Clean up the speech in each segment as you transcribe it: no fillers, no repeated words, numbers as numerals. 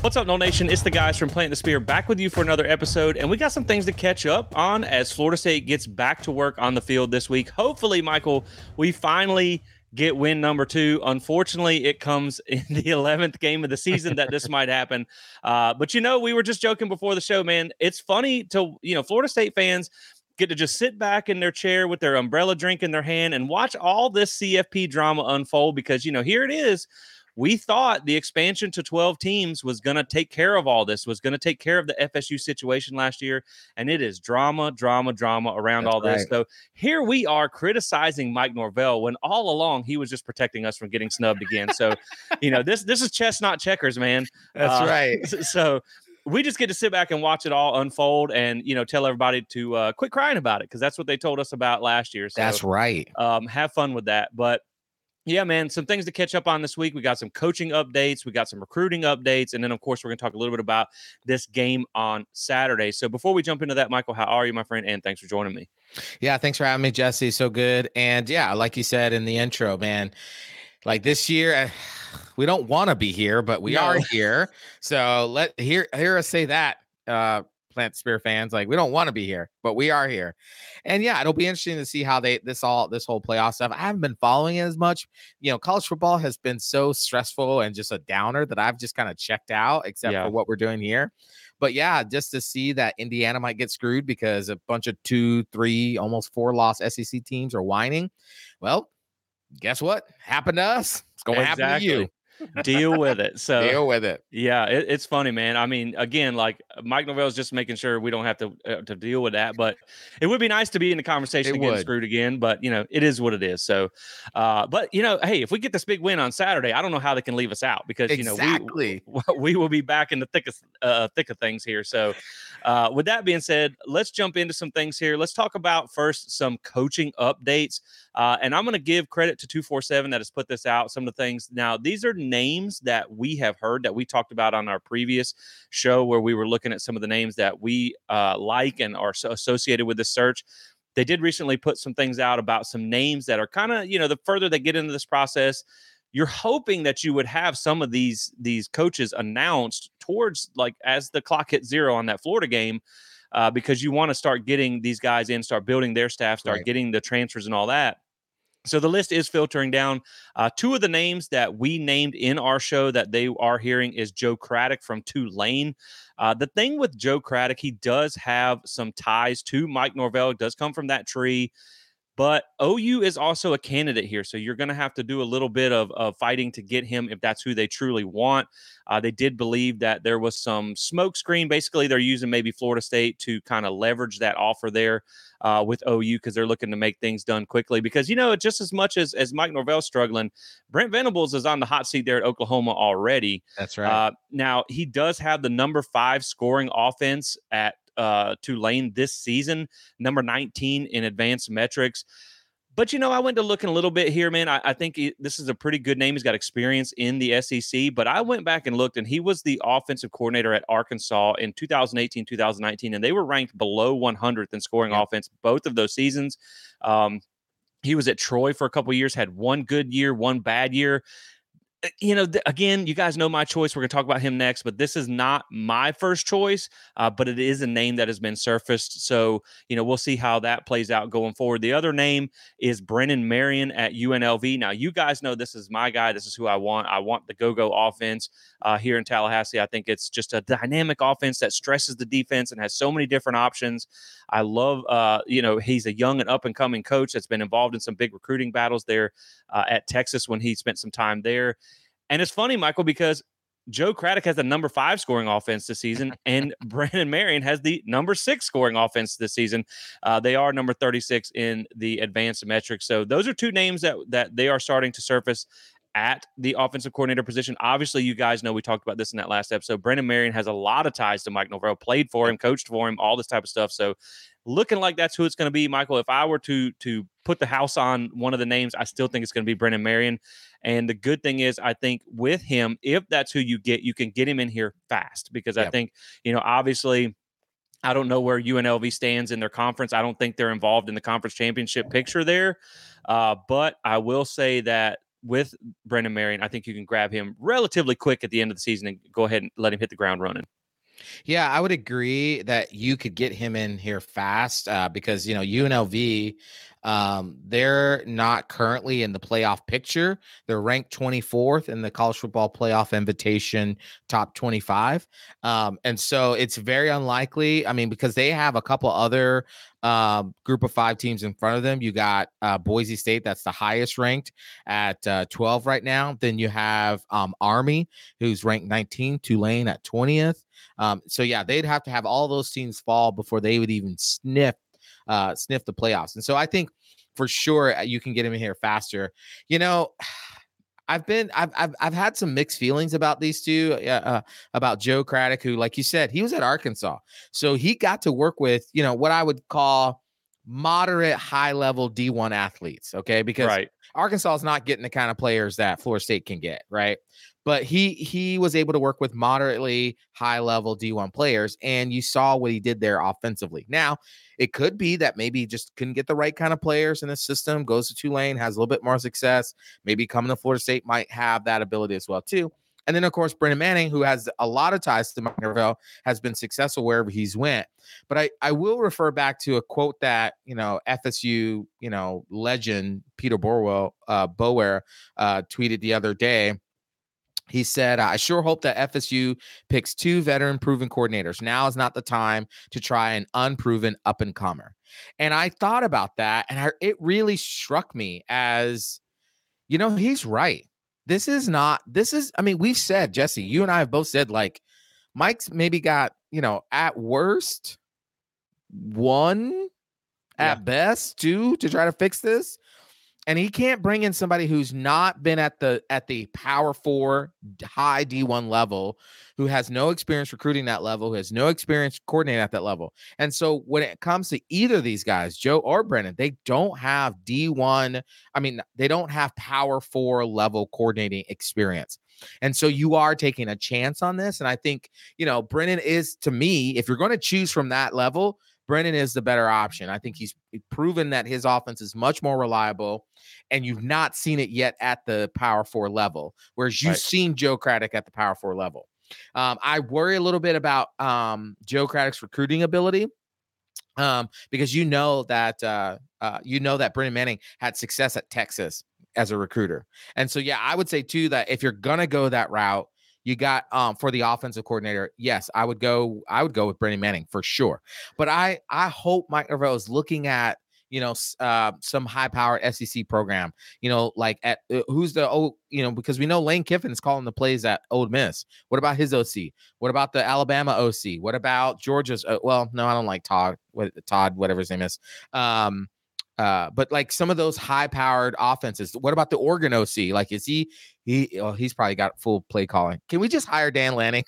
What's up, Noll Nation? It's the guys from Plant the Spear back with you for another episode, and we got some things to catch up on as Florida State gets back to work on the field this week. Hopefully, Michael, we finally get win number 2. Unfortunately, it comes in the 11th game of the season that this might happen. But, we were just joking before the show, man. It's funny to, Florida State fans get to just sit back in their chair with their umbrella drink in their hand and watch all this CFP drama unfold because, here it is. We thought the expansion to 12 teams was going to take care of all this, was going to take care of the FSU situation last year. And it is drama around all this. So here we are criticizing Mike Norvell when all along he was just protecting us from getting snubbed again. So, this is chess, not checkers, man. That's right. So we just get to sit back and watch it all unfold and, tell everybody to quit crying about it because that's what they told us about last year. So, that's right. Have fun with that. But yeah, man, some things to catch up on this week. We got some coaching updates. We got some recruiting updates. And then, of course, we're going to talk a little bit about this game on Saturday. So before we jump into that, Michael, how are you, my friend? And thanks for joining me. Yeah, thanks for having me, Jesse. So good. And yeah, like you said in the intro, man, like this year, we don't want to be here, but we are here. So hear us say that, Plant Spear fans, like we don't want to be here, but we are here. And yeah, it'll be interesting to see how this whole playoff stuff. I haven't been following it as much. College football has been so stressful and just a downer that I've just kind of checked out, except for what we're doing here. But yeah, just to see that Indiana might get screwed because a bunch of 2, 3, almost 4 loss SEC teams are whining. Well, guess what happened to us? It's going to happen to you. Deal with it. So deal with it. Yeah, it's funny, man. I mean, again, like Mike Norvell's just making sure we don't have to deal with that. But it would be nice to be in the conversation and get screwed again. But it is what it is. So, but hey, if we get this big win on Saturday, I don't know how they can leave us out because we will be back in the thick of things here. So, with that being said, let's jump into some things here. Let's talk about first some coaching updates. And I'm going to give credit to 247 that has put this out. Some of the things now, these are names that we have heard that we talked about on our previous show where we were looking at some of the names that we like and are associated with this search. They did recently put some things out about some names that are kind of, the further they get into this process, you're hoping that you would have some of these coaches announced towards like as the clock hits 0 on that Florida game. Because you want to start getting these guys in, start building their staff, start getting the transfers and all that. So the list is filtering down. 2 of the names that we named in our show that they are hearing is Joe Craddock from Tulane. The thing with Joe Craddock, he does have some ties to Mike Norvell. It does come from that tree. But OU is also a candidate here, so you're going to have to do a little bit of fighting to get him if that's who they truly want. They did believe that there was some smoke screen. Basically, they're using maybe Florida State to kind of leverage that offer there with OU because they're looking to make things done quickly. Because, just as much as Mike Norvell's struggling, Brent Venables is on the hot seat there at Oklahoma already. That's right. Now, he does have the number 5 scoring offense at Tulane this season, number 19 in advanced metrics. But, I went to looking a little bit here, man. I think this is a pretty good name. He's got experience in the SEC, but I went back and looked, and he was the offensive coordinator at Arkansas in 2018, 2019, and they were ranked below 100th in scoring offense both of those seasons. He was at Troy for a couple of years, had one good year, one bad year. Again, you guys know my choice. We're going to talk about him next, but this is not my first choice, but it is a name that has been surfaced. So, we'll see how that plays out going forward. The other name is Brennan Marion at UNLV. Now, you guys know this is my guy. This is who I want. I want the go-go offense here in Tallahassee. I think it's just a dynamic offense that stresses the defense and has so many different options. I love, he's a young and up-and-coming coach that's been involved in some big recruiting battles there at Texas when he spent some time there. And it's funny, Michael, because Joe Craddock has the number 5 scoring offense this season, and Brennan Marion has the number 6 scoring offense this season. They are number 36 in the advanced metrics. So those are 2 names that they are starting to surface at the offensive coordinator position. Obviously, you guys know we talked about this in that last episode. Brennan Marion has a lot of ties to Mike Norvell, played for him, coached for him, all this type of stuff. So looking like that's who it's going to be, Michael. If I were to put the house on one of the names, I still think it's going to be Brennan Marion. And the good thing is, I think with him, if that's who you get, you can get him in here fast because I think, obviously, I don't know where UNLV stands in their conference. I don't think they're involved in the conference championship picture there. But I will say that with Brennan Marion, I think you can grab him relatively quick at the end of the season and go ahead and let him hit the ground running. Yeah, I would agree that you could get him in here fast because, UNLV, they're not currently in the playoff picture. They're ranked 24th in the college football playoff invitation top 25. And so it's very unlikely. I mean, because they have a couple other group of 5 teams in front of them. You got Boise State, that's the highest ranked at 12 right now. Then you have Army, who's ranked 19, Tulane at 20th. So yeah, they'd have to have all those teams fall before they would even sniff the playoffs. And so I think for sure you can get him in here faster. I've had some mixed feelings about these two, about Joe Craddock, who, like you said, he was at Arkansas, so he got to work with what I would call moderate high level D1 athletes. Okay, because Arkansas is not getting the kind of players that Florida State can get, right? But he was able to work with moderately high level D1 players, and you saw what he did there offensively. Now, it could be that maybe he just couldn't get the right kind of players in the system, goes to Tulane, has a little bit more success. Maybe coming to Florida State might have that ability as well, too. And then, of course, Brennan Manning, who has a lot of ties to Mike Norvell, has been successful wherever he's went. But I will refer back to a quote that, FSU, legend Peter Bower tweeted the other day. He said, I sure hope that FSU picks 2 veteran proven coordinators. Now is not the time to try an unproven up and comer. And I thought about that, and it really struck me as, he's right. We've said, Jesse, you and I have both said, like, Mike's maybe got, at worst 1, at best 2 to try to fix this. And he can't bring in somebody who's not been at the Power 4 high D1 level, who has no experience recruiting that level, who has no experience coordinating at that level. And so when it comes to either of these guys, Joe or Brennan, they don't have D1. I mean, they don't have Power 4 level coordinating experience. And so you are taking a chance on this. And I think, Brennan is, to me, if you're going to choose from that level, Brennan is the better option. I think he's proven that his offense is much more reliable, and you've not seen it yet at the Power 4 level, whereas you've seen Joe Craddock at the Power 4 level. I worry a little bit about Joe Craddock's recruiting ability, because that Brennan Manning had success at Texas as a recruiter. And so, yeah, I would say too that if you're going to go that route, you got for the offensive coordinator, yes, I would go with Brennan Manning for sure. But I hope Mike Norvell is looking at, some high-powered SEC program, like at who's the because we know Lane Kiffin is calling the plays at Ole Miss. What about his OC? What about the Alabama OC? What about Georgia's? Well, no, I don't like Todd, whatever his name is. But like some of those high-powered offenses. What about the Oregon OC? Like, is he's probably got full play calling. Can we just hire Dan Lanning?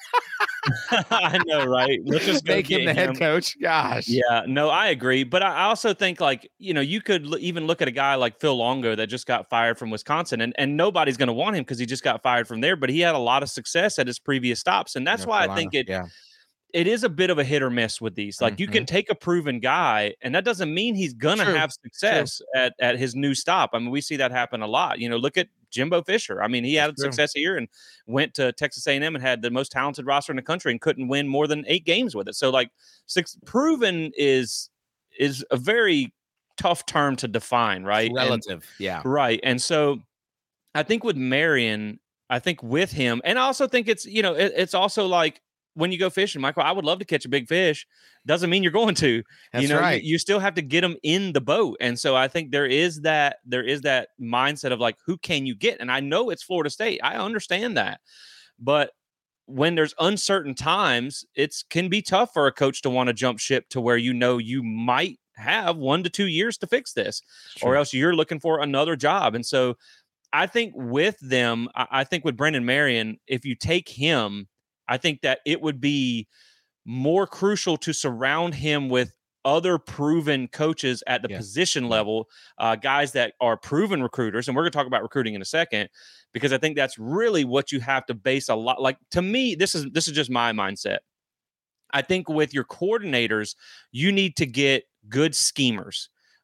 I know, right? Let's just make him the head coach. Gosh. Yeah, no, I agree. But I also think, like, you could even look at a guy like Phil Longo that just got fired from Wisconsin, and nobody's going to want him because he just got fired from there. But he had a lot of success at his previous stops, and that's why I think it is a bit of a hit or miss with these. Like, you can take a proven guy, and that doesn't mean he's going to have success at his new stop. I mean, we see that happen a lot. Look at Jimbo Fisher. I mean, he had success here and went to Texas A&M and had the most talented roster in the country and couldn't win more than 8 games with it. So, like, proven is a very tough term to define, right? Relative, yeah. Right. And so I think with Marion, with him, and I also think it's, it's also like, when you go fishing, Michael, I would love to catch a big fish. Doesn't mean you're going to. That's right. You still have to get them in the boat. And so I think there is that mindset of like, who can you get? And I know it's Florida State. I understand that. But when there's uncertain times, it can be tough for a coach to want to jump ship to where you might have 1 to 2 years to fix this, or else you're looking for another job. And so I think with them, I think with Brennan Marion, if you take him, I think that it would be more crucial to surround him with other proven coaches at the position level, guys that are proven recruiters. And we're going to talk about recruiting in a second, because I think that's really what you have to base a lot. Like, to me, this is just my mindset. I think with your coordinators, you need to get good schemers,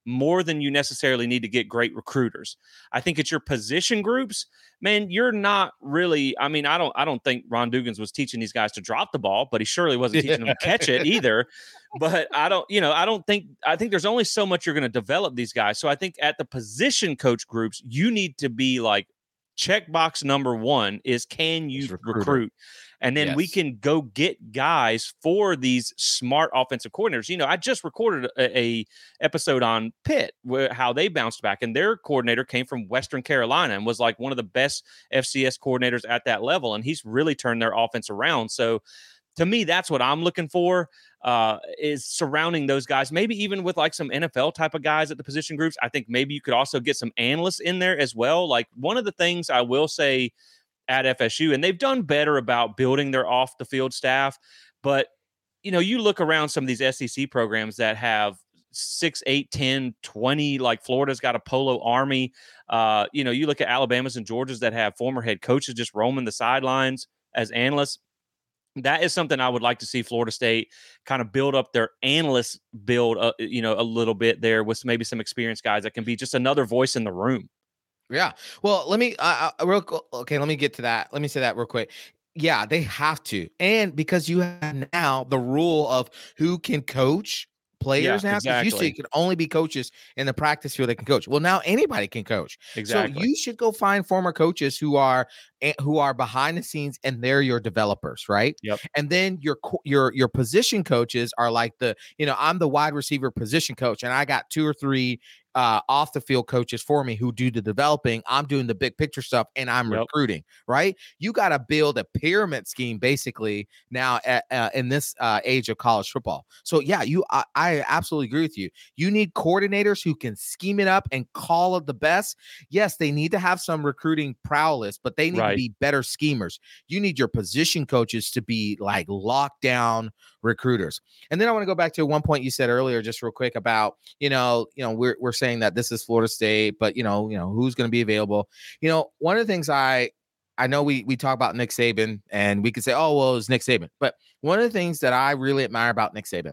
more than you necessarily need to get great recruiters. I think it's your position groups, man. You're not really. I mean, I don't think Ron Dugans was teaching these guys to drop the ball, but he surely wasn't teaching them to catch it either. But I don't think. I think there's only so much you're going to develop these guys. So I think at the position coach groups, you need to be like, checkbox number one is, can you recruit? And then we can go get guys for these smart offensive coordinators. You know, I just recorded a episode on Pitt, how they bounced back, and their coordinator came from Western Carolina and was like one of the best FCS coordinators at that level. And he's really turned their offense around. So to me, that's what I'm looking for, is surrounding those guys, maybe even with like some NFL type of guys at the position groups. I think maybe you could also get some analysts in there as well. Like, one of the things I will say at FSU, and they've done better about building their off the field staff, but you know, you look around some of these SEC programs that have 6, 8, 10, 20, like Florida's got a Polo Army. You know, you look at Alabama's and Georgia's that have former head coaches just roaming the sidelines as analysts. That is something I would like to see Florida State kind of build up their analyst build, you know, a little bit there with maybe some experienced guys that can be just another voice in the room. Yeah. Well, let me let me get to that. Let me say that real quick. Yeah, they have to. And because you have now the rule of who can coach players now, because you see it can only be coaches in the practice field that can coach. Well, now anybody can coach. Exactly. So you should go find former coaches who are behind the scenes, and they're your developers, right? Yep. And then your position coaches are like I'm the wide receiver position coach, and I got 2 or 3 off the field coaches for me who do the developing. I'm doing the big picture stuff, and I'm recruiting, right? You got to build a pyramid scheme basically now in this age of college football. So yeah, I absolutely agree with you. You need coordinators who can scheme it up and call it the best. Yes, they need to have some recruiting prowess, but they need to be better schemers. You need your position coaches to be like lockdown recruiters. And then I want to go back to one point you said earlier, just real quick about, we're saying that this is Florida State, but who's going to be available. One of the things I know we talk about Nick Saban, and we could say, oh, well, it's Nick Saban. But one of the things that I really admire about Nick Saban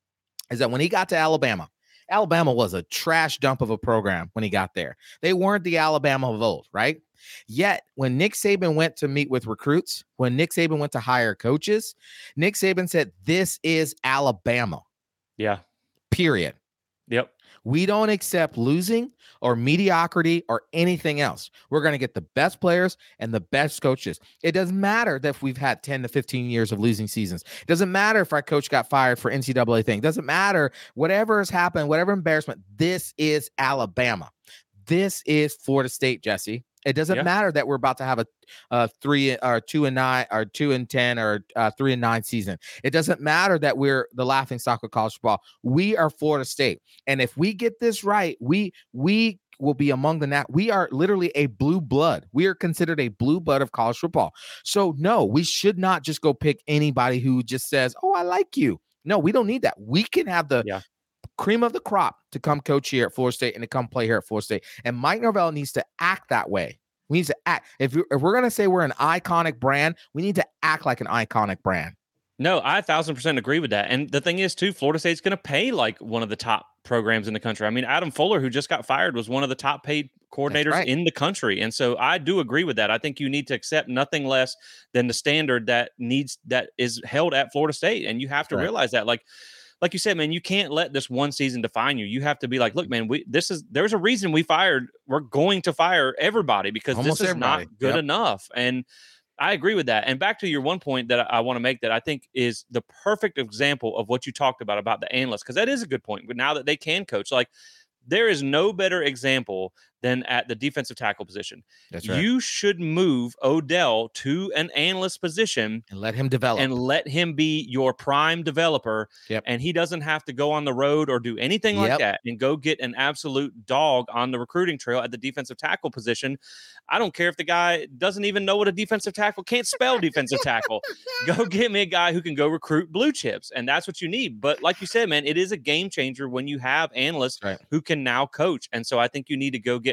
is that when he got to Alabama was a trash dump of a program when he got there. They weren't the Alabama of old, right? Yet when Nick Saban went to meet with recruits, when Nick Saban went to hire coaches, Nick Saban said, this is Alabama. Yeah. Period. Yep. We don't accept losing or mediocrity or anything else. We're going to get the best players and the best coaches. It doesn't matter that if we've had 10 to 15 years of losing seasons. It doesn't matter if our coach got fired for NCAA thing. It doesn't matter whatever has happened, whatever embarrassment. This is Alabama. This is Florida State, Jesse. It doesn't matter that we're about to have a 3 or 2-9 or 2-10 or 3-9 season. It doesn't matter that we're the laughing stock of college football. We are Florida State, and if we get this right, we will be among the we are literally a blue blood. We are considered a blue blood of college football. So no, we should not just go pick anybody who just says, "Oh, I like you." No, we don't need that. We can have the cream of the crop to come coach here at Florida State and to come play here at Florida State. And Mike Norvell needs to act that way. We need to act. If we're going to say we're an iconic brand, we need to act like an iconic brand. No, I 1,000% agree with that. And the thing is, too, Florida State's going to pay like one of the top programs in the country. I mean, Adam Fuller, who just got fired, was one of the top paid coordinators in the country. And so I do agree with that. I think you need to accept nothing less than the standard that is held at Florida State. And you have to realize that, like you said, man, you can't let this one season define you. You have to be like, look, man, there's a reason we're going to fire everybody because this is not good enough. And I agree with that. And back to your one point that I want to make that I think is the perfect example of what you talked about the analysts, because that is a good point. But now that they can coach, like, there is no better example than at the defensive tackle position. That's right. You should move Odell to an analyst position and let him develop and let him be your prime developer. Yep. And he doesn't have to go on the road or do anything like that and go get an absolute dog on the recruiting trail at the defensive tackle position. I don't care if the guy doesn't even know what a defensive tackle, can't spell defensive tackle. Go get me a guy who can go recruit blue chips. And that's what you need. But like you said, man, it is a game changer when you have analysts who can now coach. And so I think you need to go get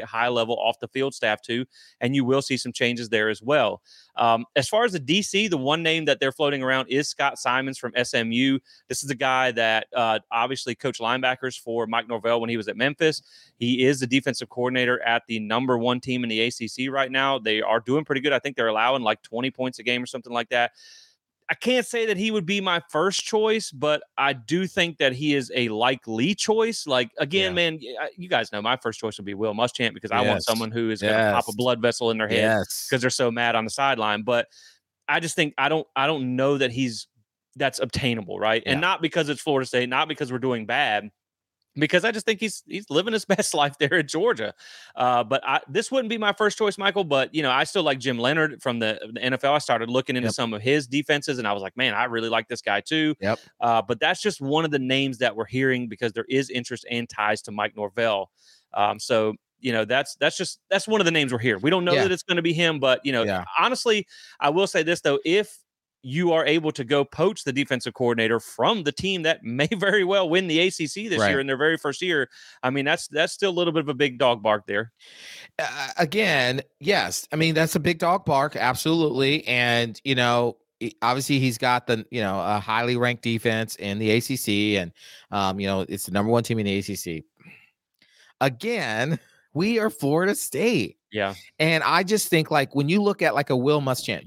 get high level off the field staff too, and you will see some changes there as well. As far as the DC, the one name that they're floating around is Scott Simons from SMU. This is a guy that obviously coached linebackers for Mike Norvell when he was at Memphis. He is the defensive coordinator at the number 1 team in the ACC right now. They are doing pretty good. I think they're allowing like 20 points a game or something like that. I can't say that he would be my first choice, but I do think that he is a likely choice. Like, again, man, you guys know my first choice would be Will Muschamp because I want someone who is going to pop a blood vessel in their head because they're so mad on the sideline. But I just think I don't know that that's obtainable, right? And not because it's Florida State, not because we're doing bad, because I just think he's living his best life there at Georgia. But this wouldn't be my first choice, Michael. But, I still like Jim Leonard from the NFL. I started looking into some of his defenses, and I was like, man, I really like this guy too. But that's just one of the names that we're hearing because there is interest and ties to Mike Norvell. So that's one of the names we're hearing. We don't know that it's going to be him, but honestly, I will say this though: if you are able to go poach the defensive coordinator from the team that may very well win the ACC this year in their very first year, I mean, that's still a little bit of a big dog bark there. Again, yes. I mean, that's a big dog bark. Absolutely. And, obviously he's got a highly ranked defense in the ACC and, it's the number 1 team in the ACC. Again, we are Florida State. Yeah. And I just think like when you look at like a Will Muschamp,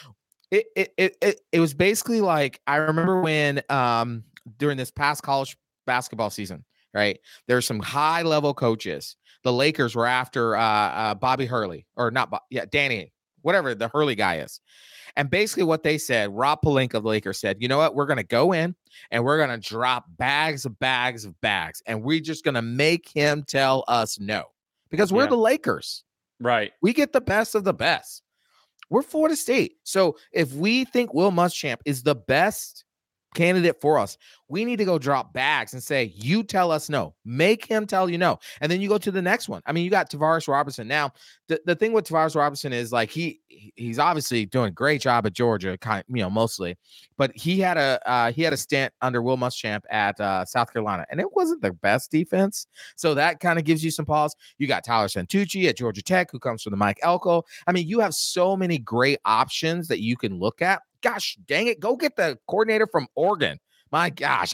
it was basically like I remember when during this past college basketball season, right? There's some high level coaches. The Lakers were after Bobby Hurley or not, Danny, whatever the Hurley guy is. And basically what they said, Rob Pelinka of the Lakers said, you know what? We're going to go in and we're going to drop bags of bags, and we're just going to make him tell us no because we're the Lakers. Right. We get the best of the best. We're Florida State. So if we think Will Muschamp is the best candidate for us, we need to go drop bags and say, you tell us no. Make him tell you no. And then you go to the next one. I mean, you got Tavares Robertson. Now, the thing with Tavares Robertson is like he's obviously doing a great job at Georgia, mostly. But he had a stint under Will Muschamp at South Carolina, and it wasn't the best defense. So that kind of gives you some pause. You got Tyler Santucci at Georgia Tech, who comes from the Mike Elko. I mean, you have so many great options that you can look at. Gosh, dang it. Go get the coordinator from Oregon. My gosh.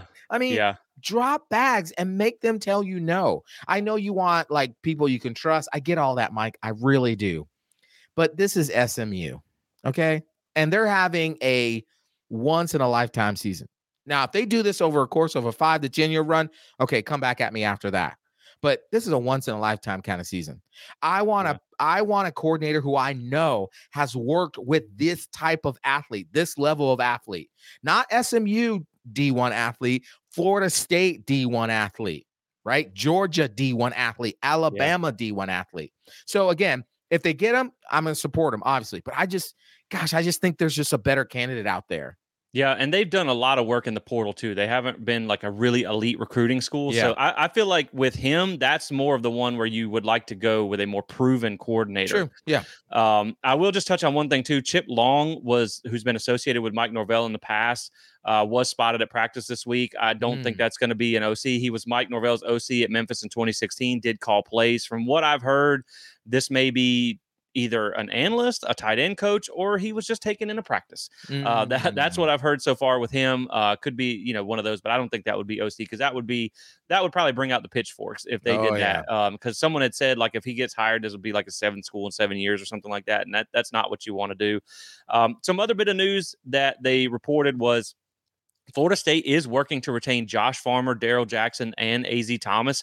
Drop bags and make them tell you no. I know you want like people you can trust. I get all that, Mike. I really do. But this is SMU. Okay. And they're having a once in a lifetime season. Now, if they do this over a course of a 5 to 10 year run, okay, come back at me after that. But this is a once in a lifetime kind of season. I want a coordinator who I know has worked with this type of athlete, this level of athlete, not SMU D1 athlete, Florida State D1 athlete, right? Georgia D1 athlete, Alabama D1 athlete. So again, if they get him, I'm going to support him, obviously. But I just think there's just a better candidate out there. Yeah, and they've done a lot of work in the portal too. They haven't been like a really elite recruiting school. Yeah. So I feel like with him, that's more of the one where you would like to go with a more proven coordinator. True. Yeah. I will just touch on one thing too. Chip Long who's been associated with Mike Norvell in the past, was spotted at practice this week. I don't think that's going to be an OC. He was Mike Norvell's OC at Memphis in 2016, did call plays. From what I've heard, this may be either an analyst, a tight end coach, or he was just taken into practice. That's what I've heard so far with him. Could be, one of those, but I don't think that would be OC because that would probably bring out the pitchforks if they did that. Because someone had said like if he gets hired, this would be like a 7 school in 7 years or something like that, and that's not what you want to do. Some other bit of news that they reported was Florida State is working to retain Josh Farmer, Daryl Jackson, and AZ Thomas.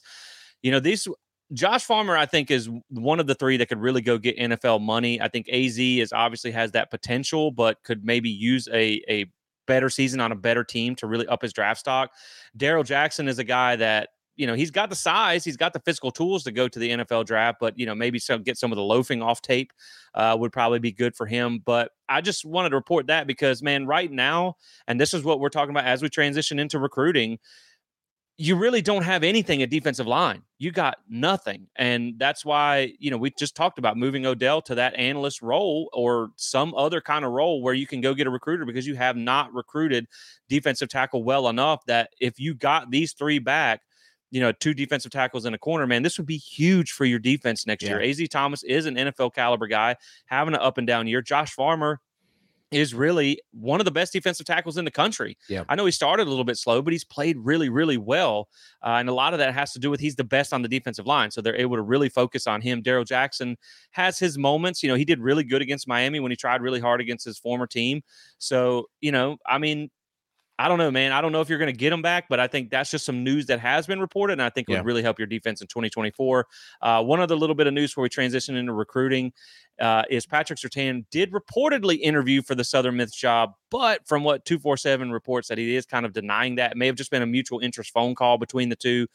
Josh Farmer, I think, is one of the 3 that could really go get NFL money. I think AZ obviously has that potential, but could maybe use a better season on a better team to really up his draft stock. Daryl Jackson is a guy that, he's got the size, he's got the physical tools to go to the NFL draft, but, maybe get some of the loafing off tape would probably be good for him. But I just wanted to report that because, man, right now, and this is what we're talking about as we transition into recruiting, you really don't have anything at defensive line. You got nothing. And that's why, we just talked about moving Odell to that analyst role or some other kind of role where you can go get a recruiter because you have not recruited defensive tackle well enough that if you got these 3 back, 2 defensive tackles and a corner, man, this would be huge for your defense next year. Yeah. AZ Thomas is an NFL caliber guy, having an up and down year. Josh Farmer is really one of the best defensive tackles in the country. Yeah. I know he started a little bit slow, but he's played really, really well. And a lot of that has to do with he's the best on the defensive line. So they're able to really focus on him. Darrell Jackson has his moments. He did really good against Miami when he tried really hard against his former team. So, I mean, I don't know, man. I don't know if you're going to get him back, but I think that's just some news that has been reported, and I think it would really help your defense in 2024. One other little bit of news before we transition into recruiting is Patrick Surtain did reportedly interview for the Southern Miss job, but from what 247 reports that he is kind of denying that. It may have just been a mutual interest phone call between the two.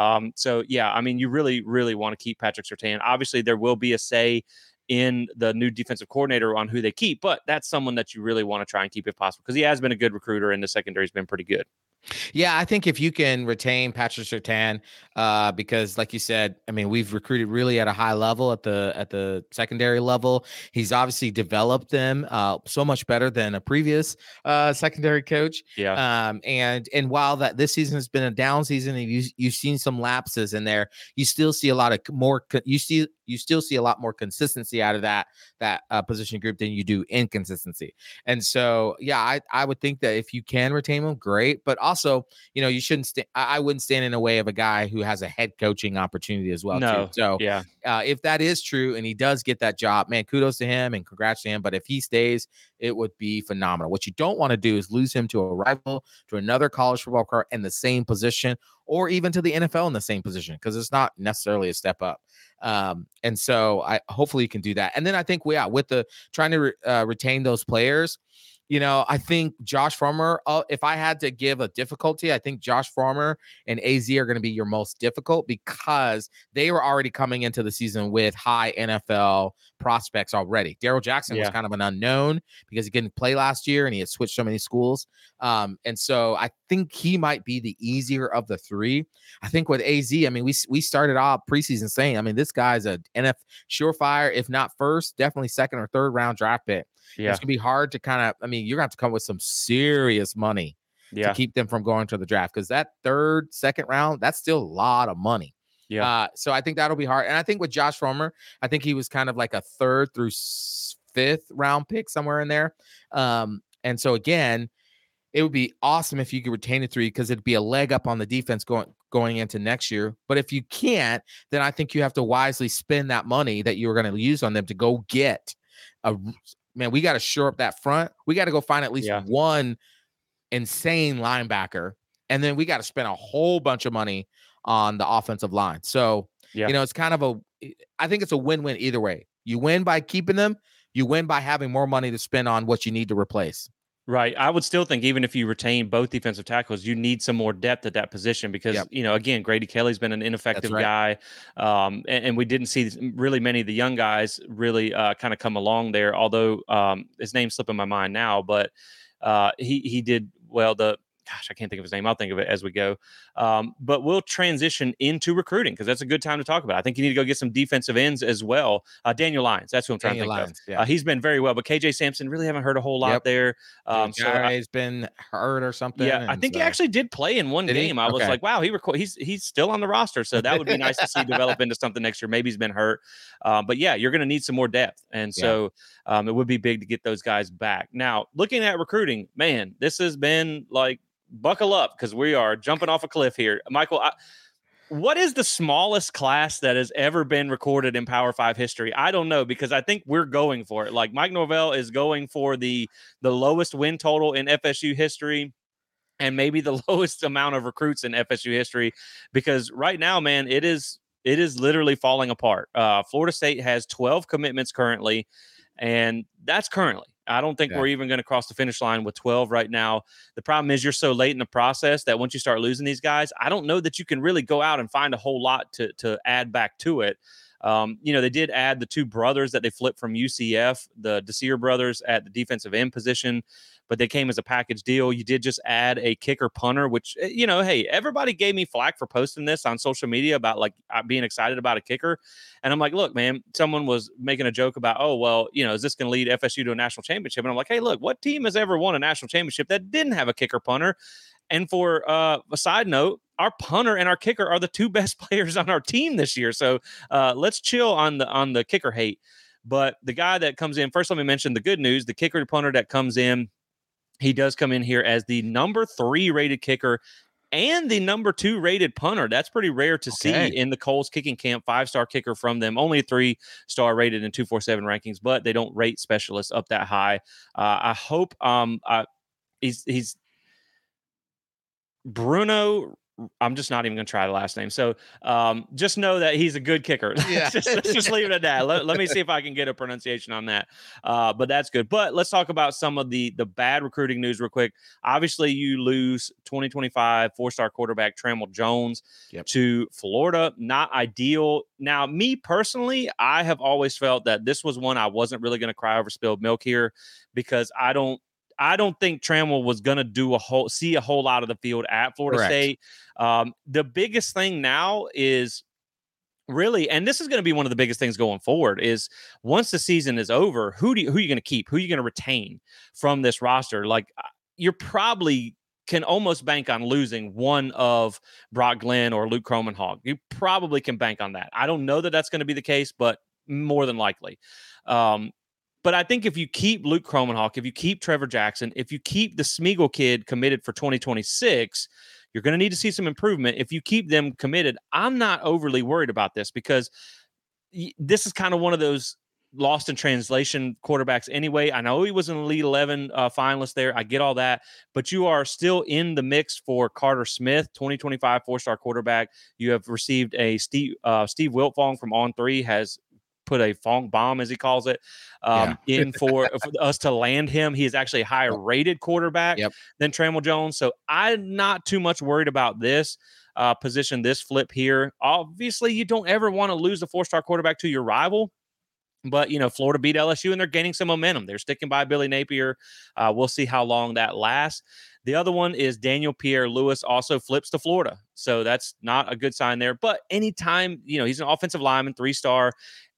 So, yeah, I mean, you really, really want to keep Patrick Surtain. Obviously, there will be a say in the new defensive coordinator on who they keep, but that's someone that you really want to try and keep if possible because he has been a good recruiter and the secondary has been pretty good. Yeah, I think if you can retain Patrick Surtain, because like you said, I mean, we've recruited really at a high level at the secondary level. He's obviously developed them so much better than a previous secondary coach. Yeah. And while that this season has been a down season, and you've seen some lapses in there, you still see a lot of more. You still see a lot more consistency out of that position group than you do inconsistency. And so, yeah, I would think that if you can retain him, great. But also, you shouldn't. I wouldn't stand in the way of a guy who has a head coaching opportunity as well. No. Too. So, yeah, if that is true and he does get that job, man, kudos to him and congrats to him. But if he stays, it would be phenomenal. What you don't want to do is lose him to a rival, to another college football player in the same position, or even to the NFL in the same position, because it's not necessarily a step up. And so hopefully you can do that. And then I think with the trying to retain those players, I think Josh Farmer, if I had to give a difficulty, I think Josh Farmer and AZ are going to be your most difficult because they were already coming into the season with high NFL prospects already. Darrell Jackson was kind of an unknown because he didn't play last year and he had switched so many schools. And so I think he might be the easier of the three. I think with AZ, I mean, we started off preseason saying, I mean, this guy's a NFL surefire, if not first, definitely second or third round draft pick. Yeah. It's going to be hard to you're going to have to come with some serious money to keep them from going to the draft, because that second round, that's still a lot of money. Yeah. So I think that'll be hard. And I think with Josh Farmer, I think he was kind of like a third through fifth round pick somewhere in there. And so again, it would be awesome if you could retain the three, because it'd be a leg up on the defense going into next year. But if you can't, then I think you have to wisely spend that money that you were going to use on them to go get we got to shore up that front. We got to go find at least one insane linebacker. And then we got to spend a whole bunch of money on the offensive line. So, it's kind of I think it's a win-win either way. You win by keeping them. You win by having more money to spend on what you need to replace. Right. I would still think even if you retain both defensive tackles, you need some more depth at that position because, again, Grady Kelly's been an ineffective guy. And we didn't see really many of the young guys really kind of come along there, although his name's slipping my mind now, but he did well. I can't think of his name. I'll think of it as we go. But we'll transition into recruiting because that's a good time to talk about. I think you need to go get some defensive ends as well. Daniel Lyons, that's who I'm trying to think of. Yeah. He's been very well, but KJ Sampson, really haven't heard a whole lot there. He's been hurt or something. Yeah, I think he actually did play in one game. I was like, wow, he's still on the roster. So that would be nice to see develop into something next year. Maybe he's been hurt. But yeah, you're going to need some more depth. And so it would be big to get those guys back. Now, looking at recruiting, man, this has been like, buckle up because we are jumping off a cliff here. Michael, what is the smallest class that has ever been recorded in Power 5 history? I don't know, because I think we're going for it. Like Mike Norvell is going for the lowest win total in FSU history and maybe the lowest amount of recruits in FSU history, because right now, man, it is literally falling apart. Florida State has 12 commitments currently, and that's currently. I don't think we're even going to cross the finish line with 12 right now. The problem is you're so late in the process that once you start losing these guys, I don't know that you can really go out and find a whole lot to add back to it. They did add the two brothers that they flipped from UCF, the Desir brothers at the defensive end position, but they came as a package deal. You did just add a kicker punter, which, hey, everybody gave me flack for posting this on social media about like being excited about a kicker. And I'm like, look, man, someone was making a joke about, oh, well, is this going to lead FSU to a national championship? And I'm like, hey, look, what team has ever won a national championship that didn't have a kicker punter? And for a side note, our punter and our kicker are the two best players on our team this year. So let's chill on the kicker hate. But the guy that comes in first, let me mention the good news. The kicker to punter that comes in, he does come in here as the number 3 rated kicker and the number 2 rated punter. That's pretty rare to see in the Kohl's kicking camp. 5-star kicker from them, only 3-star rated in 247 rankings, but they don't rate specialists up that high. I hope he's Bruno. I'm just not even going to try the last name. So just know that he's a good kicker. Yeah. let's just leave it at that. Let me see if I can get a pronunciation on that. But that's good. But let's talk about some of the bad recruiting news real quick. Obviously, you lose 2025 4-star quarterback Trammell Jones to Florida. Not ideal. Now, me personally, I have always felt that this was one I wasn't really going to cry over spilled milk here, because I don't think Trammell was going to see a whole lot of the field at Florida State. The biggest thing now is really, and this is going to be one of the biggest things going forward, is once the season is over, who are you going to keep? Who are you going to retain from this roster? Like, you're probably can almost bank on losing one of Brock Glenn or Luke Kromenhoek. You probably can bank on that. I don't know that that's going to be the case, but more than likely. But I think if you keep Luke Kromenhoek, if you keep Trevor Jackson, if you keep the Smeagol kid committed for 2026, you're going to need to see some improvement. If you keep them committed, I'm not overly worried about this, because this is kind of one of those lost in translation quarterbacks anyway. I know he was an Elite 11 finalist there. I get all that. But you are still in the mix for Carter Smith, 2025 4-star quarterback. You have received a Steve Wiltfong from On3 has put a Fong bomb, as he calls it, in for us to land him. He is actually a higher rated quarterback than Trammell Jones. So I'm not too much worried about this position, this flip here. Obviously, you don't ever want to lose a 4-star quarterback to your rival. But, Florida beat LSU, and they're gaining some momentum. They're sticking by Billy Napier. We'll see how long that lasts. The other one is Daniel Pierre-Louis also flips to Florida. So that's not a good sign there. But anytime, he's an offensive lineman, 3-star.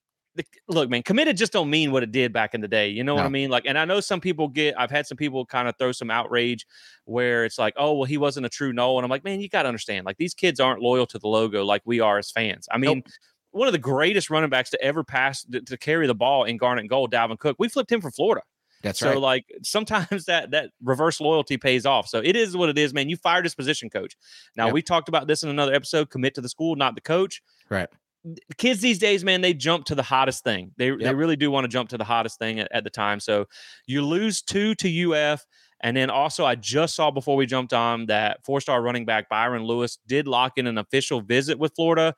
Look, man, committed just don't mean what it did back in the day. You know what I mean? Like, and I know some people I've had some people kind of throw some outrage where it's like, oh, well, he wasn't a true Nole. And I'm like, man, you got to understand, like, these kids aren't loyal to the logo like we are as fans. I mean, one of the greatest running backs to ever pass to carry the ball in Garnet and Gold, Dalvin Cook, we flipped him for Florida. That's right. So, like, sometimes that reverse loyalty pays off. So it is what it is, man. You fired his position coach. Now, we talked about this in another episode, commit to the school, not the coach. Right. Kids these days, man, they jump to the hottest thing. They really do want to jump to the hottest thing at the time. So you lose 2 to UF. And then also, I just saw before we jumped on that 4-star running back Byron Lewis did lock in an official visit with Florida.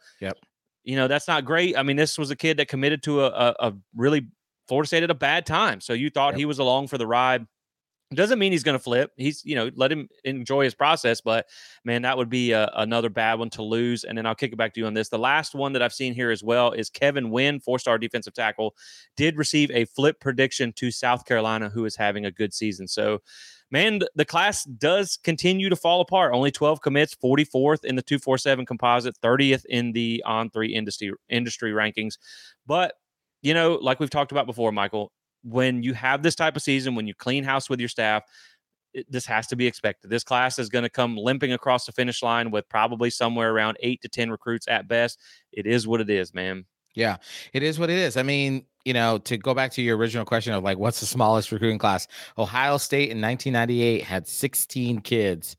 That's not great. I mean, this was a kid that committed to a really Florida State at a bad time. So you thought he was along for the ride. Doesn't mean he's going to flip. He's, let him enjoy his process. But, man, that would be another bad one to lose. And then I'll kick it back to you on this. The last one that I've seen here as well is Kevin Wynn, 4-star defensive tackle, did receive a flip prediction to South Carolina, who is having a good season. So, man, the class does continue to fall apart. Only 12 commits, 44th in the 247 composite, 30th in the On3 industry rankings. But, like we've talked about before, Michael, when you have this type of season, when you clean house with your staff, this has to be expected. This class is going to come limping across the finish line with probably somewhere around 8 to 10 recruits at best. It is what it is, man. Yeah, it is what it is. I mean, to go back to your original question of like, what's the smallest recruiting class? Ohio State in 1998 had 16 kids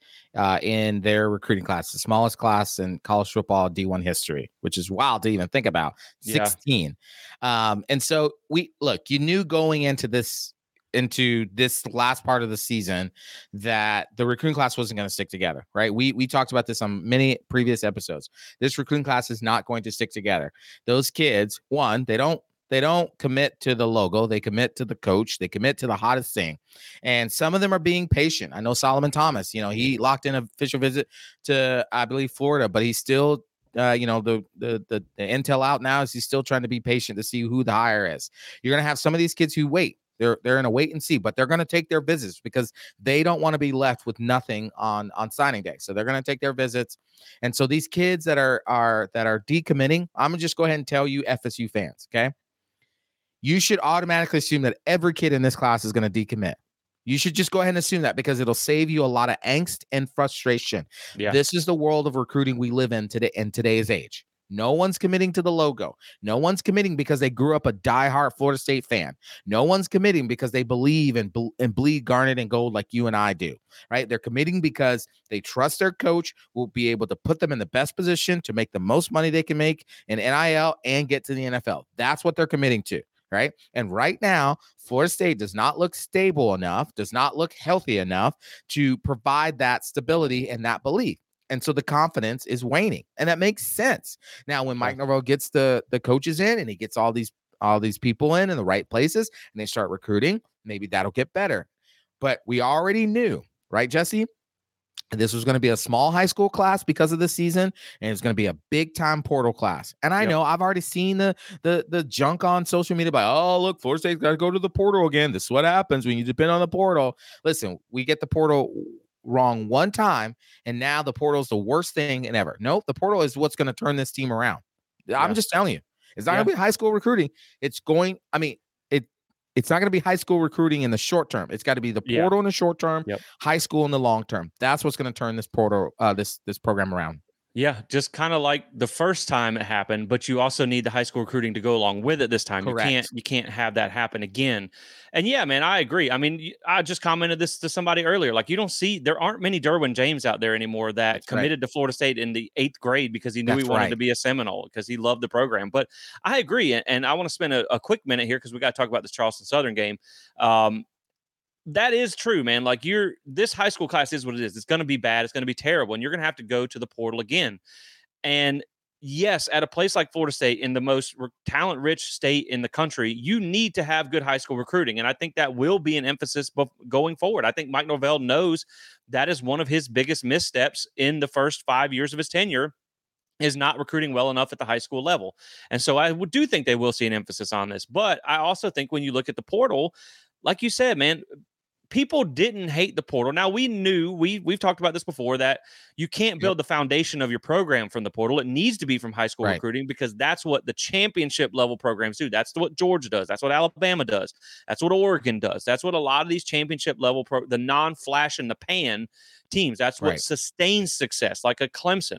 in their recruiting class, the smallest class in college football D1 history, which is wild to even think about. 16. And so you knew going into this last part of the season that the recruiting class wasn't going to stick together, right? We talked about this on many previous episodes. This recruiting class is not going to stick together. Those kids, one, they don't commit to the logo. They commit to the coach. They commit to the hottest thing. And some of them are being patient. I know Solomon Thomas, he locked in an official visit to, I believe, Florida, but he's still, the intel out now is he's still trying to be patient to see who the hire is. You're going to have some of these kids who wait. They're in a wait and see, but they're going to take their visits because they don't want to be left with nothing on signing day. So they're going to take their visits. And so these kids that are decommitting, I'm going to just go ahead and tell you FSU fans, okay? You should automatically assume that every kid in this class is going to decommit. You should just go ahead and assume that, because it'll save you a lot of angst and frustration. Yeah. This is the world of recruiting we live in today, in today's age. No one's committing to the logo. No one's committing because they grew up a diehard Florida State fan. No one's committing because they believe and bleed garnet and gold like you and I do, right? They're committing because they trust their coach will be able to put them in the best position to make the most money they can make in NIL and get to the NFL. That's what they're committing to, right? And right now, Florida State does not look stable enough, does not look healthy enough to provide that stability and that belief. And so the confidence is waning, and that makes sense. Now, when Mike Norvell gets the coaches in and he gets all these people in the right places and they start recruiting, maybe that'll get better. But we already knew, right, Jesse? This was going to be a small high school class because of the season, and it's going to be a big time portal class. And I know I've already seen the junk on social media by, oh, look, Florida State's got to go to the portal again. This is what happens when you depend on the portal. Listen, we get the portal wrong one time, and now the portal is the worst thing ever. Nope, the portal is what's going to turn this team around. I'm just telling you, it's not going to be high school recruiting. It's going, I mean, it's not going to be high school recruiting in the short term. It's got to be the portal in the short term, high school in the long term. That's what's going to turn this portal, this program around. Yeah, just kind of like the first time it happened, but you also need the high school recruiting to go along with it this time. Correct. You can't have that happen again. And yeah, man, I agree. I mean, I just commented this to somebody earlier. Like, you don't see, there aren't many Derwin James out there anymore that committed to Florida State in the 8th grade because he knew he wanted to be a Seminole, because he loved the program. But I agree, and I want to spend a quick minute here because we got to talk about this Charleston Southern game. That is true, man. Like, this high school class is what it is. It's going to be bad. It's going to be terrible. And you're going to have to go to the portal again. And yes, at a place like Florida State, in the most talent-rich state in the country, you need to have good high school recruiting. And I think that will be an emphasis going forward. I think Mike Norvell knows that is one of his biggest missteps in the first 5 years of his tenure, is not recruiting well enough at the high school level. And so I do think they will see an emphasis on this. But I also think when you look at the portal, like you said, man, people didn't hate the portal. Now, we knew, we've talked about this before, that you can't build the foundation of your program from the portal. It needs to be from high school recruiting, because that's what the championship level programs do. That's what Georgia does. That's what Alabama does. That's what Oregon does. That's what a lot of these championship level, the non-flash in the pan teams, that's what sustains success, like a Clemson,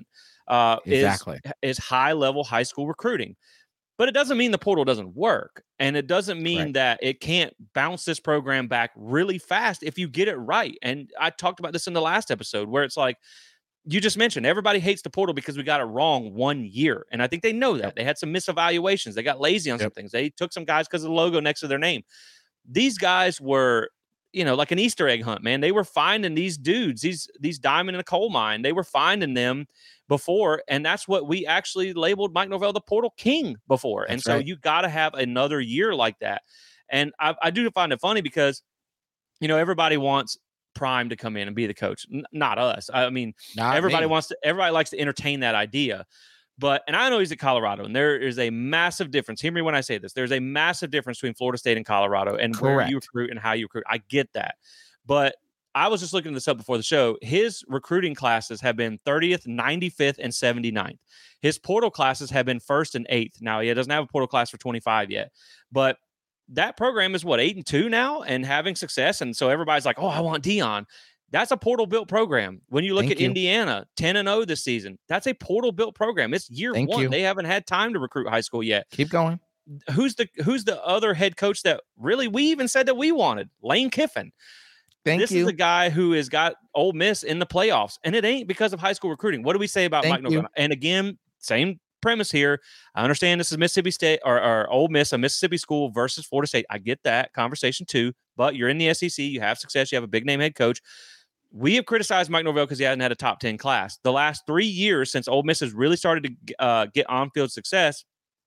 is high level high school recruiting. But it doesn't mean the portal doesn't work. And it doesn't mean that it can't bounce this program back really fast if you get it right. And I talked about this in the last episode, where it's like, you just mentioned, everybody hates the portal because we got it wrong 1 year. And I think they know that. They had some misevaluations. They got lazy on some things. They took some guys because of the logo next to their name. These guys were, like an Easter egg hunt, man. They were finding these dudes, these diamond in a coal mine. They were finding them before, and that's what we actually labeled Mike Norvell the portal king before. And so you got to have another year like that. And I do find it funny because, everybody wants Prime to come in and be the coach, not us. I mean, everybody likes to entertain that idea. And I know he's at Colorado, and there is a massive difference. Hear me when I say this. There's a massive difference between Florida State and Colorado, and where you recruit and how you recruit. I get that. But I was just looking this up before the show. His recruiting classes have been 30th, 95th, and 79th. His portal classes have been 1st and 8th. Now, he doesn't have a portal class for 25 yet, but that program is 8-2 now and having success. And so everybody's like, oh, I want Dion. That's a portal built program. When you look at Indiana, 10-0 this season, that's a portal built program. It's year one. They haven't had time to recruit high school yet. Keep going. Who's the other head coach that really we even said that we wanted? Lane Kiffin. This is a guy who has got Ole Miss in the playoffs, and it ain't because of high school recruiting. What do we say about Mike Norvell? And again, same premise here. I understand this is Mississippi State or Ole Miss, a Mississippi school versus Florida State. I get that conversation too, but you're in the SEC. You have success. You have a big name head coach. We have criticized Mike Norvell because he hasn't had a top 10 class. The last 3 years since Ole Miss has really started to get on-field success,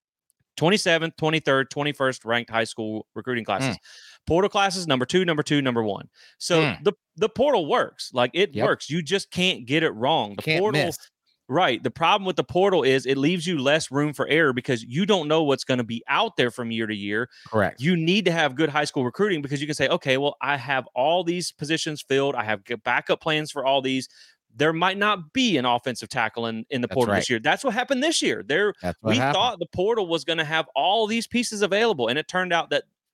27th, 23rd, 21st ranked high school recruiting classes. Portal classes, number 2, number 2, number 1. So the portal works. Like, it works. You just can't get it wrong. The portal miss. Right. The problem with the portal is it leaves you less room for error because you don't know what's going to be out there from year to year. Correct. You need to have good high school recruiting because you can say, okay, well, I have all these positions filled. I have backup plans for all these. There might not be an offensive tackle in the portal this year. That's what happened this year. We thought the portal was going to have all these pieces available, and it turned out that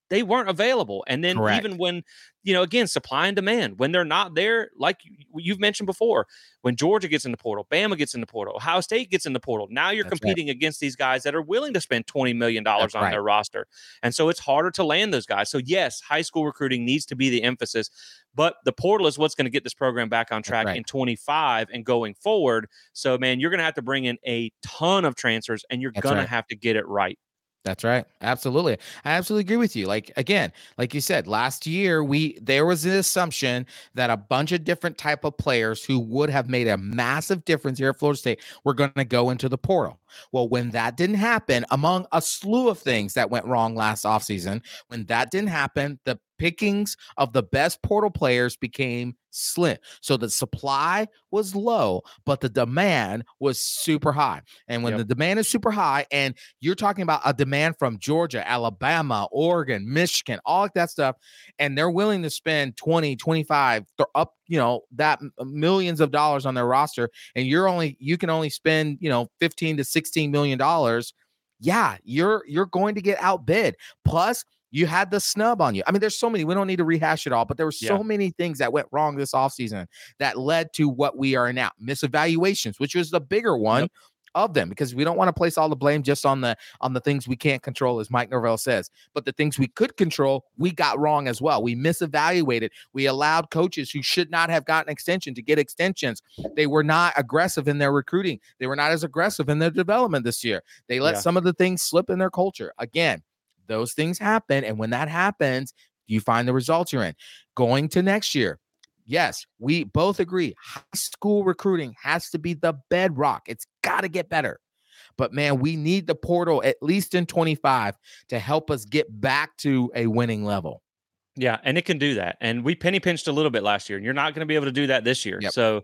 they weren't available. And then Correct. even when, again, supply and demand, when they're not there, like you've mentioned before, when Georgia gets in the portal, Bama gets in the portal, Ohio State gets in the portal, now you're That's right. competing against these guys that are willing to spend $20 million That's on right. their roster. And so it's harder to land those guys. So yes, high school recruiting needs to be the emphasis, but the portal is what's going to get this program back on track in 25 and going forward. So, man, you're going to have to bring in a ton of transfers, and you're going to have to get it right. That's right. Absolutely. I absolutely agree with you. Like, again, like you said, last year, there was an assumption that a bunch of different type of players who would have made a massive difference here at Florida State were going to go into the portal. Well, when that didn't happen, among a slew of things that went wrong last offseason, when that didn't happen, the pickings of the best portal players became slim. So the supply was low, but the demand was super high. And when the demand is super high, and you're talking about a demand from Georgia, Alabama, Oregon, Michigan, all of that stuff, and they're willing to spend 20, 25, up, that millions of dollars on their roster, and you can only spend, 15 to 16 million dollars. Yeah, you're going to get outbid. Plus, you had the snub on you. I mean, there's so many. We don't need to rehash it all, but there were so many things that went wrong this offseason that led to what we are now. Misevaluations, which was the bigger one of them, because we don't want to place all the blame just on the things we can't control, as Mike Norvell says. But the things we could control, we got wrong as well. We misevaluated. We allowed coaches who should not have gotten extension to get extensions. They were not aggressive in their recruiting. They were not as aggressive in their development this year. They let some of the things slip in their culture. Again, those things happen. And when that happens, you find the results you're in. Going to next year, yes, we both agree high school recruiting has to be the bedrock. It's got to get better. But, man, we need the portal, at least in 25, to help us get back to a winning level. Yeah, and it can do that. And we penny pinched a little bit last year, and you're not going to be able to do that this year. So,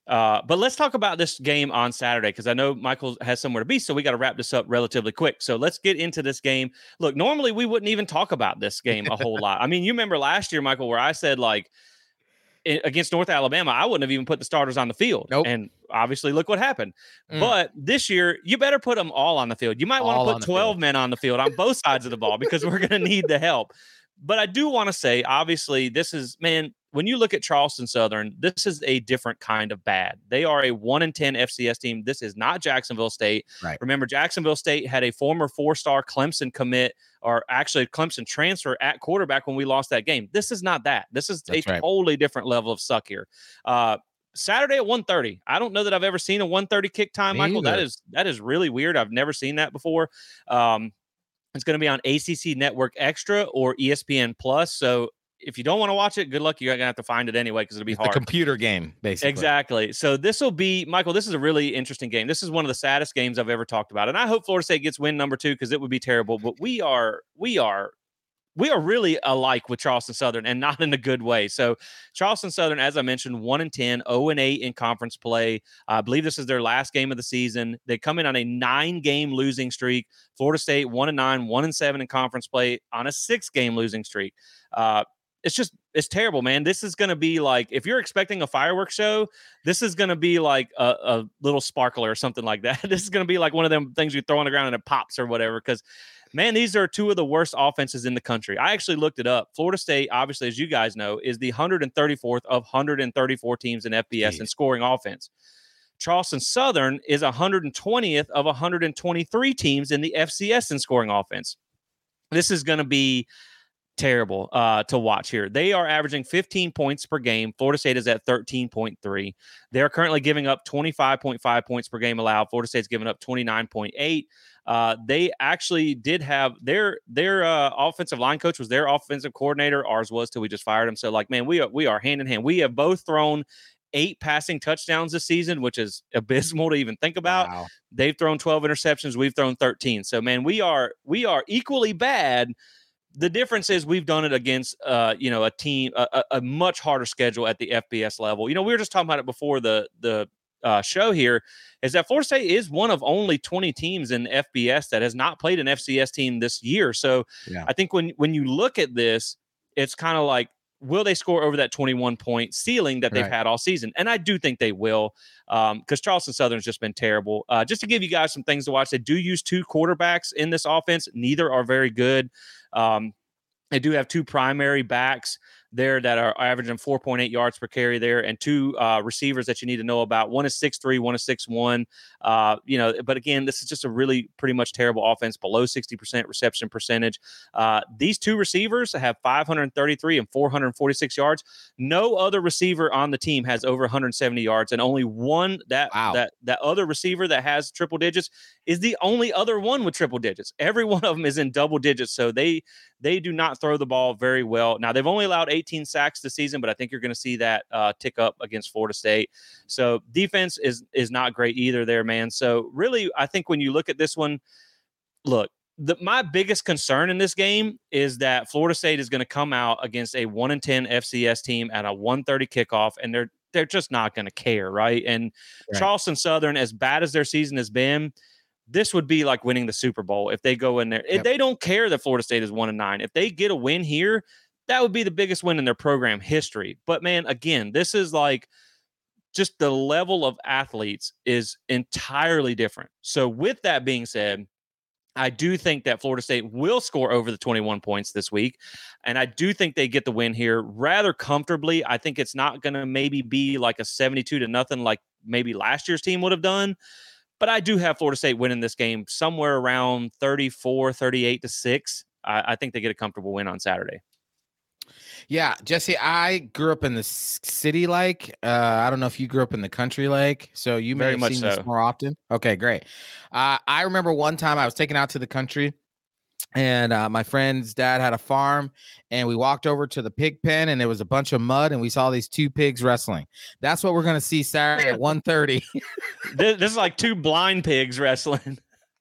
but let's talk about this game on Saturday, because I know Michael has somewhere to be, so we got to wrap this up relatively quick. So let's get into this game. Look, normally we wouldn't even talk about this game a whole lot. I mean, you remember last year, Michael, where I said, like, against North Alabama, I wouldn't have even put the starters on the field. And obviously, look what happened. But this year, you better put them all on the field. You might want to put 12 men on the field on both sides of the ball, because we're going to need the help. But I do want to say, obviously, this is, man, when you look at Charleston Southern, this is a different kind of bad. They are a 1-10 FCS team. This is not Jacksonville State. Right. Remember, Jacksonville State had a former 4-star Clemson commit, or actually a Clemson transfer at quarterback when we lost that game. This is not that. This is totally different level of suck here. Saturday at 1:30. I don't know that I've ever seen a 1:30 kick time, Michael. That is really weird. I've never seen that before. It's going to be on ACC Network Extra or ESPN Plus. So if you don't want to watch it, good luck. You're going to have to find it anyway, because it'll be hard. A computer game, basically. Exactly. So this will be, Michael, this is a really interesting game. This is one of the saddest games I've ever talked about. And I hope Florida State gets win number 2, because it would be terrible. But we are really alike with Charleston Southern, and not in a good way. So Charleston Southern, as I mentioned, 1-10, 0-8 in conference play. I believe this is their last game of the season. They come in on a 9-game losing streak. Florida State 1-9, 1-7 in conference play on a 6-game losing streak. It's terrible, man. This is going to be like, if you're expecting a fireworks show, this is going to be like a little sparkler or something like that. This is going to be like one of them things you throw on the ground and it pops or whatever, because man, these are two of the worst offenses in the country. I actually looked it up. Florida State, obviously, as you guys know, is the 134th of 134 teams in FBS in scoring offense. Charleston Southern is 120th of 123 teams in the FCS in scoring offense. This is going to be terrible to watch here. They are averaging 15 points per game. Florida State is at 13.3. They're currently giving up 25.5 points per game allowed. Florida State's giving up 29.8. They actually did have their offensive line coach was their offensive coordinator. Ours was till we just fired him. So, like, man, we are hand in hand. We have both thrown 8 passing touchdowns this season, which is abysmal to even think about. Wow. They've thrown 12 interceptions. We've thrown 13. So, man, we are equally bad. The difference is we've done it against, a team, a much harder schedule at the FBS level. We were just talking about it before the show here, is that Florida State is one of only 20 teams in FBS that has not played an FCS team this year. So I think when you look at this, it's kind of like, will they score over that 21-point ceiling that they've had all season? And I do think they will, because Charleston Southern's just been terrible. Just to give you guys some things to watch, they do use 2 quarterbacks in this offense. Neither are very good. They do have two primary backs there that are averaging 4.8 yards per carry there, and two receivers that you need to know about. One is 6'3", one is 6'1". But again, this is just a really pretty much terrible offense, below 60% reception percentage. These two receivers have 533 and 446 yards. No other receiver on the team has over 170 yards, and only one that other receiver that has triple digits is the only other one with triple digits. Every one of them is in double digits, so they do not throw the ball very well. Now, they've only allowed 18 sacks this season, but I think you're going to see that tick up against Florida State. So defense is not great either there, man. So really, I think when you look at this one, look, my biggest concern in this game is that Florida State is going to come out against a 1-10 FCS team at a 1:30 kickoff, and they're just not going to care, right? And right. Charleston Southern, as bad as their season has been, this would be like winning the Super Bowl if they go in there. Yep. They don't care that Florida State is 1-9. If they get a win here, that would be the biggest win in their program history. But man, again, this is like just the level of athletes is entirely different. So with that being said, I do think that Florida State will score over the 21 points this week. And I do think they get the win here rather comfortably. I think it's not going to maybe be like a 72-0 like maybe last year's team would have done. But I do have Florida State winning this game somewhere around 38-6. I think they get a comfortable win on Saturday. Yeah, Jesse, I grew up in the city. I don't know if you grew up in the country. So you may have seen this more often. Okay, great. I remember one time I was taken out to the country, and my friend's dad had a farm, and we walked over to the pig pen, and there was a bunch of mud, and we saw these two pigs wrestling. That's what we're going to see Saturday at 1:30. This is like two blind pigs wrestling.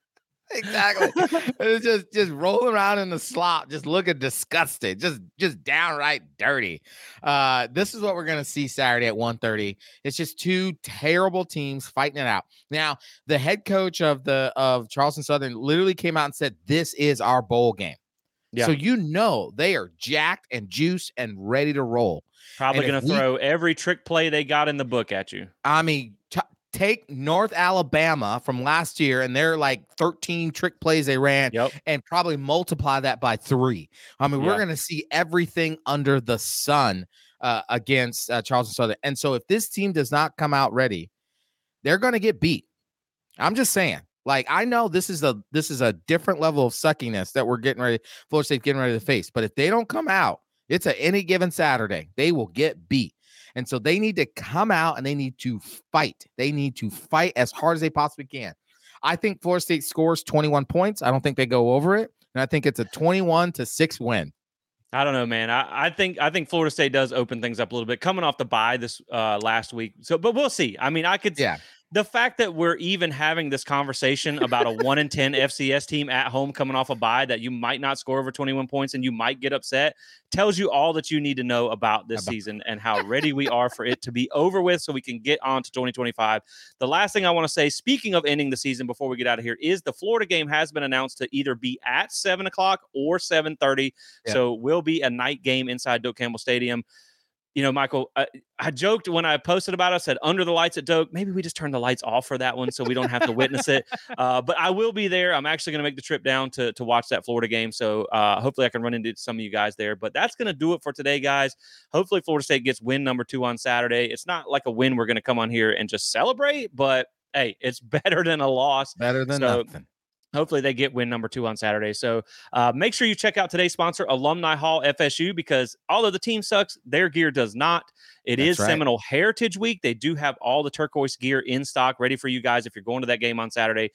Exactly. It's just rolling around in the slop, just looking disgusted, just downright dirty. This is what we're going to see Saturday at 1:30. It's just two terrible teams fighting it out. Now, the head coach of Charleston Southern literally came out and said, "This is our bowl game." Yeah. So they are jacked and juiced and ready to roll. Probably going to throw every trick play they got in the book at you. I mean, take North Alabama from last year and their 13 trick plays they ran, and probably multiply that by 3. I mean, we're going to see everything under the sun against Charleston Southern. And so if this team does not come out ready, they're going to get beat. I'm just saying. I know this is a different level of suckiness that Florida State getting ready to face. But if they don't come out, it's a any given Saturday, they will get beat. And so they need to come out and they need to fight. They need to fight as hard as they possibly can. I think Florida State scores 21 points. I don't think they go over it. And I think it's a 21-6 win. I don't know, man. I think Florida State does open things up a little bit coming off the bye this last week. So, but we'll see. I mean, the fact that we're even having this conversation about a 1-10 FCS team at home coming off a bye that you might not score over 21 points and you might get upset tells you all that you need to know about this season and how ready we are for it to be over with so we can get on to 2025. The last thing I want to say, speaking of ending the season before we get out of here, is the Florida game has been announced to either be at 7 o'clock or 7:30. Yeah. So it will be a night game inside Doak Campbell Stadium. You know, Michael, I joked when I posted about it, I said, under the lights at Doak, maybe we just turn the lights off for that one so we don't have to witness it. But I will be there. I'm actually going to make the trip down to watch that Florida game. So hopefully I can run into some of you guys there. But that's going to do it for today, guys. Hopefully Florida State gets win number 2 on Saturday. It's not like a win we're going to come on here and just celebrate, but hey, it's better than a loss. Better than nothing. Hopefully they get win number 2 on Saturday. So make sure you check out today's sponsor, Alumni Hall FSU, because although the team sucks, their gear does not. That's right. Seminole Heritage Week. They do have all the turquoise gear in stock ready for you guys if you're going to that game on Saturday,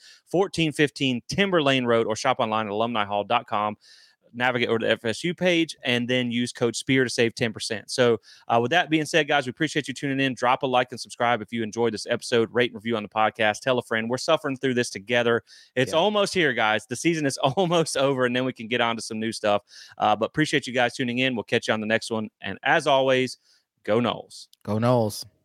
1415 Timber Lane Road, or shop online at alumnihall.com. Navigate over to the FSU page and then use code SPEAR to save 10%. So with that being said, guys, we appreciate you tuning in. Drop a like and subscribe if you enjoyed this episode. Rate and review on the podcast. Tell a friend. We're suffering through this together. It's almost here, guys. The season is almost over, and then we can get on to some new stuff. But appreciate you guys tuning in. We'll catch you on the next one. And as always, go Noles. Go Noles.